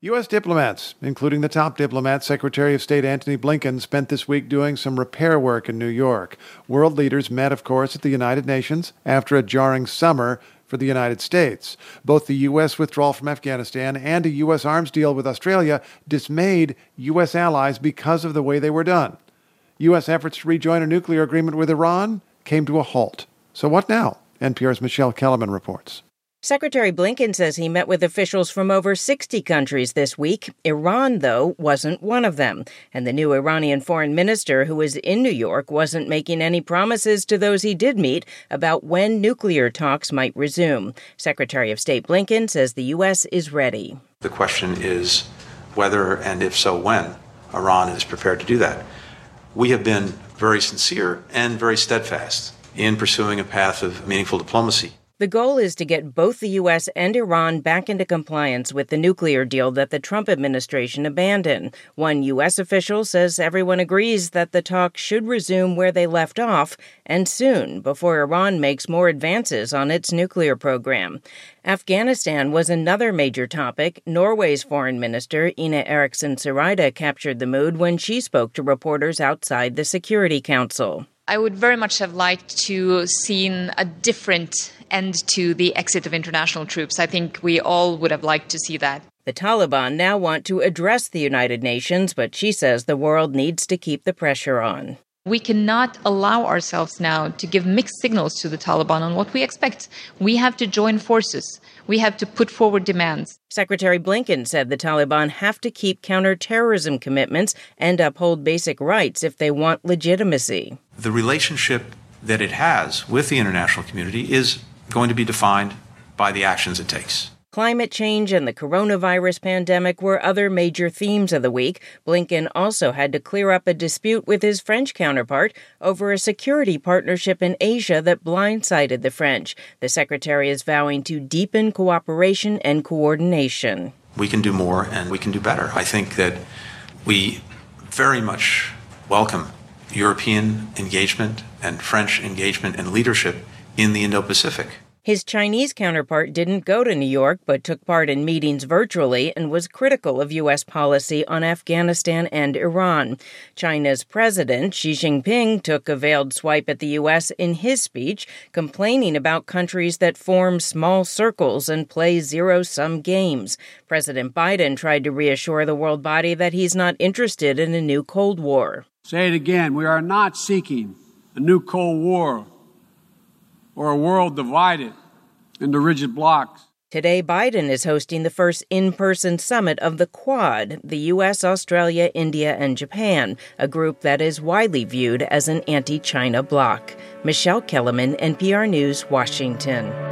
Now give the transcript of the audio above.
U.S. diplomats, including the top diplomat, Secretary of State Antony Blinken, spent this week doing some repair work in New York. World leaders met, of course, at the United Nations after a jarring summer for the United States. Both the U.S. withdrawal from Afghanistan and a U.S. arms deal with Australia dismayed U.S. allies because of the way they were done. U.S. efforts to rejoin a nuclear agreement with Iran came to a halt. So what now? NPR's Michelle Kellerman reports. Secretary Blinken says he met with officials from over 60 countries this week. Iran, though, wasn't one of them. And the new Iranian foreign minister who was in New York wasn't making any promises to those he did meet about when nuclear talks might resume. Secretary of State Blinken says the U.S. is ready. The question is whether, and if so, when, Iran is prepared to do that. We have been very sincere and very steadfast in pursuing a path of meaningful diplomacy. The goal is to get both the U.S. and Iran back into compliance with the nuclear deal that the Trump administration abandoned. One U.S. official says everyone agrees that the talks should resume where they left off, and soon, before Iran makes more advances on its nuclear program. Afghanistan was another major topic. Norway's foreign minister, Ine Eriksen Søreide, captured the mood when she spoke to reporters outside the Security Council. I would very much have liked to seen a different end to the exit of international troops. I think we all would have liked to see that. The Taliban now want to address the United Nations, but she says the world needs to keep the pressure on. We cannot allow ourselves now to give mixed signals to the Taliban on what we expect. We have to join forces. We have to put forward demands. Secretary Blinken said the Taliban have to keep counterterrorism commitments and uphold basic rights if they want legitimacy. The relationship that it has with the international community is going to be defined by the actions it takes. Climate change and the coronavirus pandemic were other major themes of the week. Blinken also had to clear up a dispute with his French counterpart over a security partnership in Asia that blindsided the French. The secretary is vowing to deepen cooperation and coordination. We can do more and we can do better. I think that we very much welcome European engagement and French engagement and leadership in the Indo-Pacific. His Chinese counterpart didn't go to New York but took part in meetings virtually and was critical of U.S. policy on Afghanistan and Iran. China's president, Xi Jinping, took a veiled swipe at the U.S. in his speech, complaining about countries that form small circles and play zero-sum games. President Biden tried to reassure the world body that he's not interested in a new Cold War. Say it again. We are not seeking a new Cold War or a world divided into rigid blocks. Today, Biden is hosting the first in-person summit of the Quad, the U.S., Australia, India, and Japan, a group that is widely viewed as an anti-China bloc. Michelle Kellerman, NPR News, Washington.